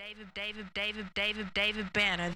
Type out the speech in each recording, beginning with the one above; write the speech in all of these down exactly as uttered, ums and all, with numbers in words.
David, David, David, David, David Banner.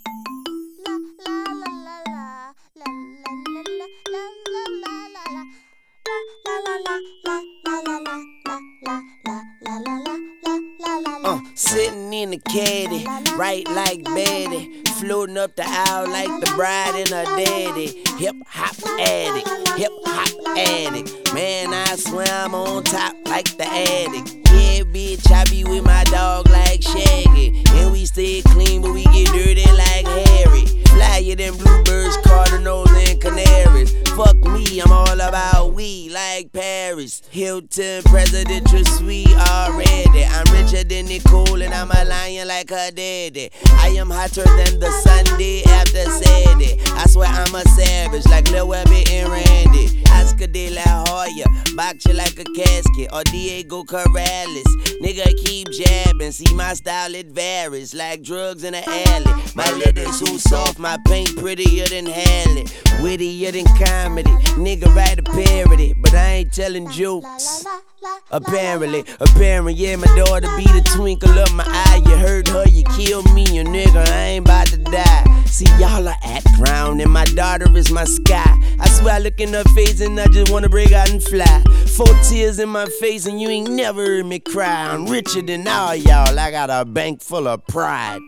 Uh, sitting in the caddy, right like Betty, floating up the aisle like the bride and her daddy. Hip hop addict, hip hop addict. Man, I swear I'm on top like the addict. Yeah, bitch, I be with my dog like Shaggy, and we stay clean, but we get dirty like Harry. Flyer than bluebirds, cardinals, and canaries. Fuck me, I'm all about we like Paris. Hilton, presidential suite already. I'm richer than Nicole and I'm a lion like her daddy. I am hotter than the Sunday after Saturday. I swear I'm a savage like Lil Webby and Randy. Oscar de la Hoya, box you like a casket. Or Diego Corrales, nigga keep jabbing. See my style, it varies like drugs in the alley. My letters too soft, my paint prettier than Halle. Wittier than comedy, nigga write a parody. But I ain't telling jokes. Apparently, apparently, yeah, my daughter be the twinkle of my eye. You heard her, you killed me, you nigga, I ain't about to die. See, y'all are at ground and my daughter is my sky. I swear I look in her face and I just wanna break out and fly. Four tears in my face and you ain't never heard me cry. I'm richer than all y'all, I got a bank full of pride.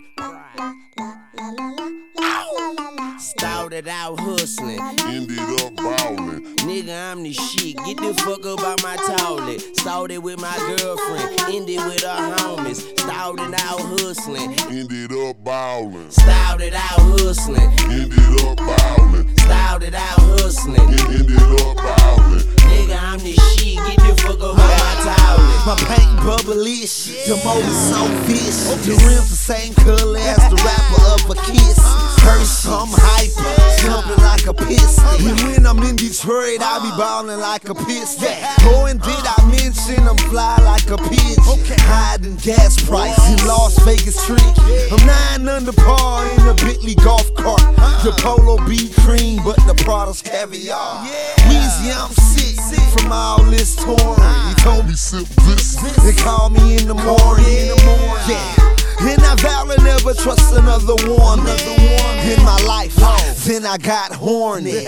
Started out hustling, ended up ballin'. Nigga, I'm the shit. Get the fuck up out my toilet. Started with my girlfriend, ended with her homies. Started out hustling, Ended up ballin'. started out hustling, Ended up ballin'. started out hustling. Ended up ballin'. Nigga, I'm the shit. Get the fuck up out my toilet. My paint bubblish, the motor so vicious. The rims the same color as the rapper of a kiss. First I'm hyper, jumping like a piston. And when I'm in Detroit, I be ballin' like a piston. Oh, and did I mention I'm fly like a pigeon? Hiding gas price in Las Vegas Street. I'm nine under par in a Bentley golf cart. The Polo be cream, but the product's caviar. Weezy, I'm sick from all this touring. He told me Sip this. they call me in the morning. Yeah. And I vow to never trust another one in my life. Then I got horny.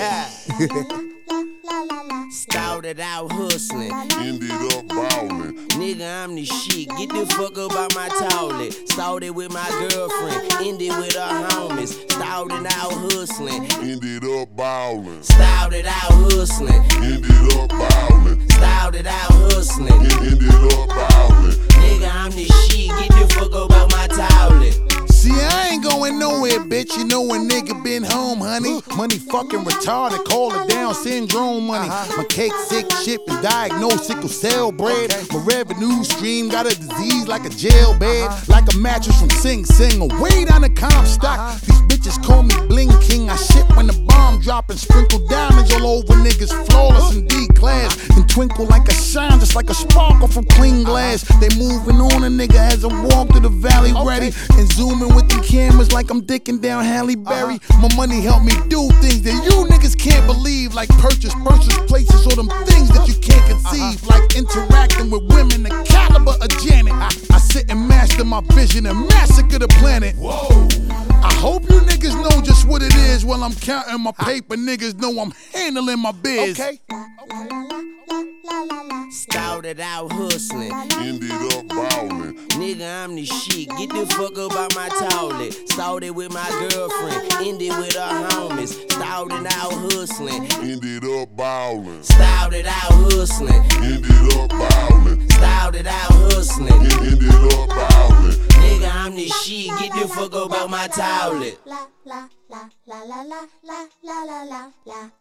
Started out hustling, Ended up ballin'. nigga, I'm the shit. Get the fuck up out my toilet. Started with my girlfriend, ended with her homies. Started out hustling, Ended up ballin'. started out hustling, Ended up ballin'. started out hustling. Ended up ballin'. Nigga, I'm the shit. Get the fuck up out my toilet. See, I ain't going nowhere, bitch. You know a nigga been home, honey. Money fucking retarded, call it down syndrome money. My cake sick, ship is diagnosed sickle cell bread. My revenue stream got a disease like a jail bed, like a mattress from Sing Sing. Away down the comp stock. These bitches call me Bling King. I ship when the bomb drop and sprinkle diamonds all over niggas, flawless and D-class. And twinkle like a shine, just like a sparkle from clean glass. They moving on, a nigga as I walk through the valley ready and zooming with them cameras like I'm dicking down Halle Berry. My money help me do things that you niggas can't believe, like purchase, purchase places, or them things that you can't conceive, like interacting with women the caliber of Janet. I, I sit and master my vision and massacre the planet. Whoa! I hope you niggas know just what it is while I'm counting my paper. Niggas know I'm handling my biz. Okay. Started out hustling, Ended up ballin'. nigga, I'm the shit. Get the fuck up out my toilet. Started with my girlfriend, ended with her homies. Started out hustling, Ended up ballin'. started out hustling, Ended up ballin'. started out hustling. Ended up ballin'. Nigga, I'm the shit. Get the fuck up out my toilet. La la la la la la la la la la la.